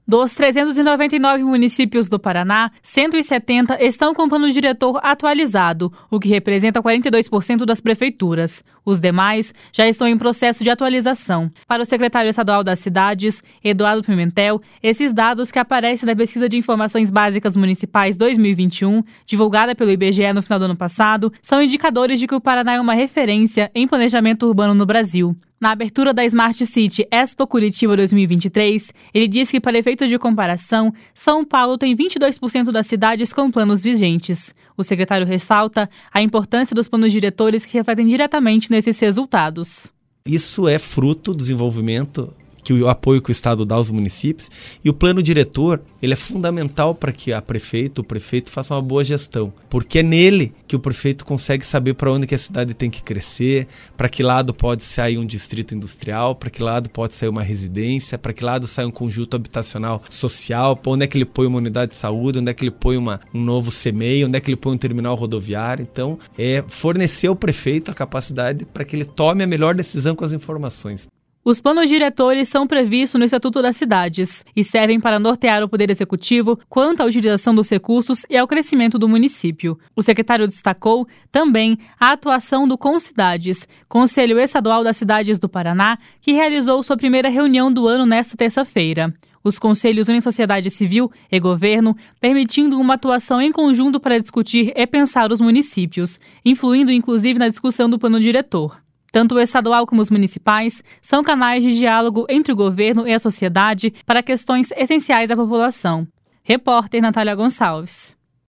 Dos 399 municípios do Paraná, 170 estão com plano diretor atualizado, o que representa 42% das prefeituras. Os demais já estão em processo de atualização. Para o secretário estadual das cidades, Eduardo Pimentel, esses dados que aparecem na Pesquisa de Informações Básicas Municipais 2021, divulgada pelo IBGE no final do ano passado, são indicadores de que o Paraná é uma referência em planejamento urbano no Brasil. Na abertura da Smart City Expo Curitiba 2023, ele disse que, para efeito de comparação, São Paulo tem 22% das cidades com planos vigentes. O secretário ressalta a importância dos planos diretores que refletem diretamente nesses resultados. Isso é fruto do desenvolvimento, o apoio que o Estado dá aos municípios, e o plano diretor ele é fundamental para que o prefeito faça uma boa gestão, porque é nele que o prefeito consegue saber para onde que a cidade tem que crescer, para que lado pode sair um distrito industrial, para que lado pode sair uma residência, para que lado sai um conjunto habitacional social, para onde é que ele põe uma unidade de saúde, onde é que ele põe um novo CMEI, onde é que ele põe um terminal rodoviário. Então, é fornecer ao prefeito a capacidade para que ele tome a melhor decisão com as informações. Os planos diretores são previstos no Estatuto das Cidades e servem para nortear o Poder Executivo quanto à utilização dos recursos e ao crescimento do município. O secretário destacou também a atuação do Concidades, Conselho Estadual das Cidades do Paraná, que realizou sua primeira reunião do ano nesta terça-feira. Os conselhos unem sociedade civil e governo, permitindo uma atuação em conjunto para discutir e pensar os municípios, influindo inclusive na discussão do plano diretor. Tanto o estadual como os municipais são canais de diálogo entre o governo e a sociedade para questões essenciais da população. Repórter Natália Gonçalves.